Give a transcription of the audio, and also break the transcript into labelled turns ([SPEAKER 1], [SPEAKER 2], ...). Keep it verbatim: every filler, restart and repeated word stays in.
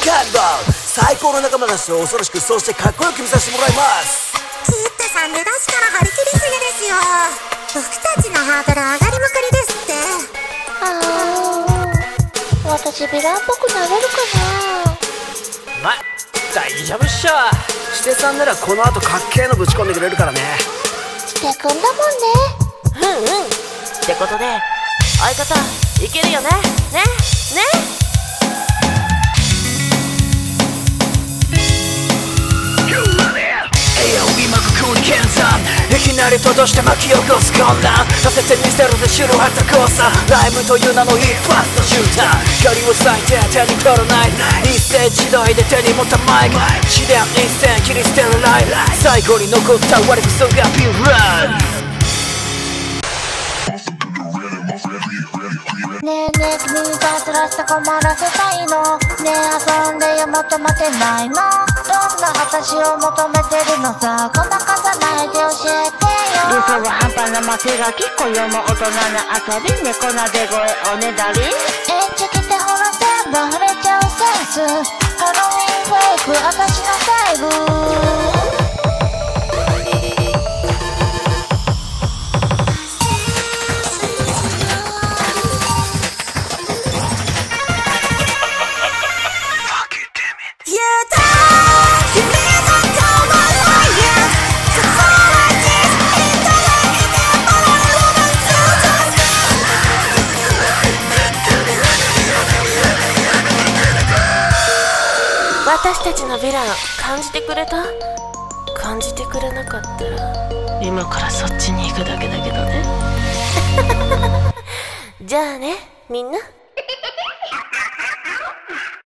[SPEAKER 1] カーニバル最高の仲間たちと恐ろしくそしてかっこよく見させてもらいます。
[SPEAKER 2] キッドさん出だしから張り切りすぎですよ。僕たちのハードル上がりまくりですって。
[SPEAKER 3] あー、私ヴィランっぽくなれるか
[SPEAKER 4] ま、大丈夫っしょ。
[SPEAKER 1] シテさんならこの後かっけーのぶち込んでくれるからね。
[SPEAKER 3] な。してくんだもんね。
[SPEAKER 5] うんうん。ってことで相方いけるよね。ねね。
[SPEAKER 1] いきなり閉ざして巻き起こす混乱させてみせるぜ白旗交差ライブという名の一発のシューター光を咲いて手に取らない一世時代で手に持ったマイク自然一線切り捨てるライブ最後に残った我こそがピューラン。
[SPEAKER 3] ねえねえ君にたずらして困らせたいの。ねえ遊んでよもっと待てないの。どんな私を求めてるのさ。ごまかさないで教えてよ。理想は半端な負けがきこよも大人な遊び猫なで声おねだり演じきてほら全部晴れちゃうセンスハロウィンフェイク私のセーブ
[SPEAKER 5] 私たちのヴィラン感じてくれた？感じてくれなかったら今からそっちに行くだけだけどね。じゃあねみんな。